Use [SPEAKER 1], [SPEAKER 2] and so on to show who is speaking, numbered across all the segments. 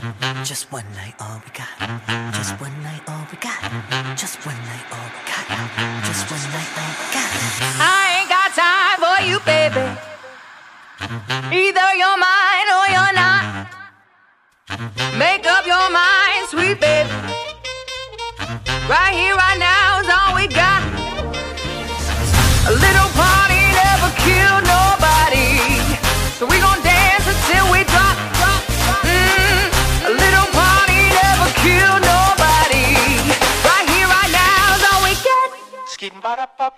[SPEAKER 1] Just one night, all we got. Just one night, all we got. Just one night, all we got. Just one night, all we got.
[SPEAKER 2] I ain't got time for you, baby. Either you're mine or you're not. Make up your mind, sweet baby. Right here, right now is all we got. A little party never killed nobody, so we gon' dance until we drop. A little party never killed nobody. Right here, right now is all we got.
[SPEAKER 3] Skin bada pop.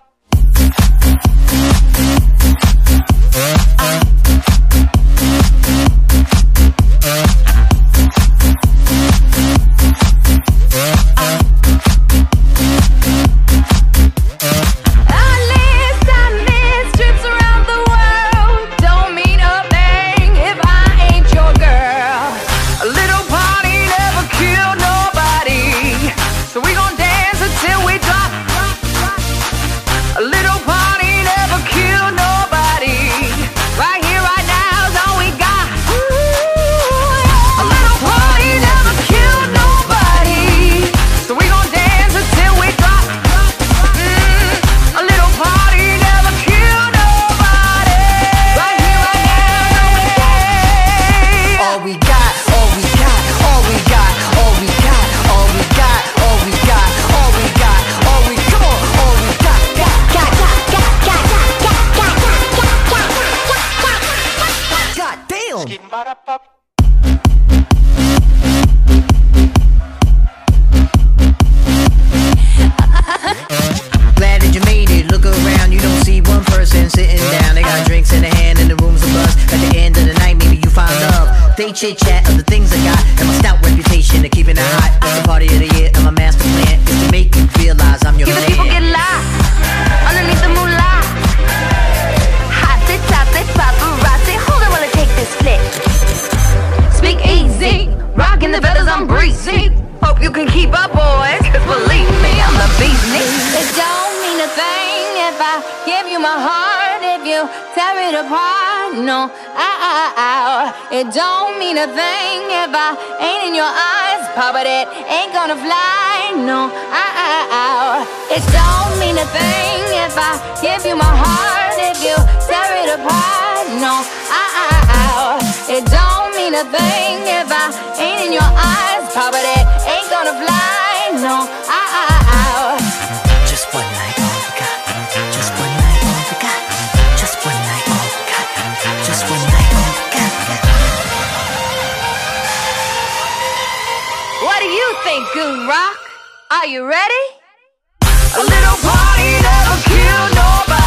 [SPEAKER 1] Glad that you made it. Look around, you don't see one person sitting down. They got drinks in their hand and the room's a buzz. At the end of the night, maybe you find love. They chit chat of the things I got and my stout reputation of keeping it hot. It's the party of the year and my master plan is to make you realize I'm your
[SPEAKER 2] Give
[SPEAKER 1] man.
[SPEAKER 2] the people get lost underneath the moonlight. Hot it, top it, paparazzi. Hold on while I take this flick. Speak easy, rocking the feathers, I'm breezy. Hope you can keep up, boys, cause believe me, I'm the beatnik. It don't mean a thing if I give you my heart, if you tear it apart, no, it don't mean a thing if I ain't in your eyes, Papa, that ain't gonna fly, no, it don't mean a thing if I give you my heart, if you tear it apart, no, it don't mean a thing if I ain't in your eyes, Papa, that ain't gonna fly, no,
[SPEAKER 1] Just one night, all we got. Just one night, all we got. Just one night, all we got. Just one night, all we got.
[SPEAKER 2] What do you think, Goon Rock? Are you ready? A little party never killed nobody.